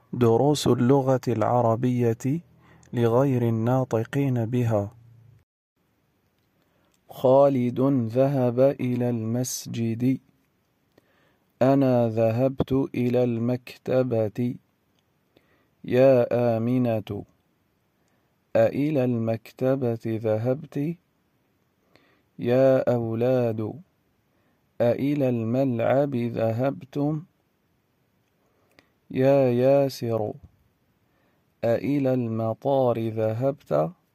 دروس اللغة العربية لغير الناطقين بها. خالد ذهب إلى المسجد. أنا ذهبت إلى المكتبة. يا آمنة، أإلى المكتبة ذهبت؟ يا أولاد، أإلى الملعب ذهبتم؟ يا ياسر، أإلى المطار ذهبت؟